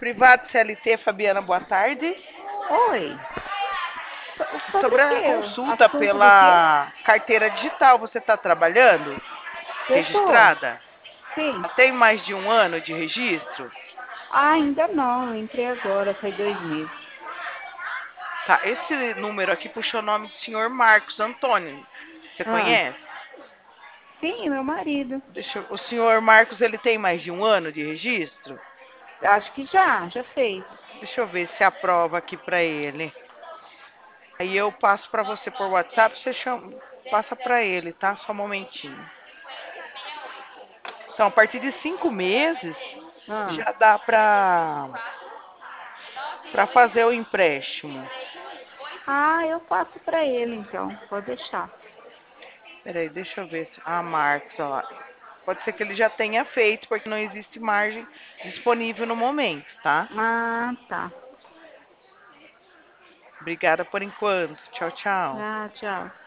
Privado CLT, Fabiana, boa tarde. Oi, sobre Sobre o a quê? consulta Assunto do quê? pela carteira digital, você está trabalhando? Eu tô. Registrada? Sim. Já tem mais de um ano de registro? Ah, ainda não, eu entrei agora, faz 2 meses. Tá, esse número aqui puxou o nome do senhor Marcos Antônio. Você Ah, conhece? sim, meu marido. O senhor Marcos, ele tem mais de um ano de registro? Acho que já fez. Deixa eu ver se aprova aqui para ele. Aí eu passo para você por WhatsApp, você passa para ele, tá? Só um momentinho. Então, a partir de 5 meses, Ah, já dá para fazer o empréstimo. eu passo pra ele então, pode deixar. Peraí, deixa eu ver. Marcos, ó lá. Pode ser que ele já tenha feito, porque não existe margem disponível no momento, tá? Ah, tá. Obrigada por enquanto. Tchau, tchau. Ah, tchau.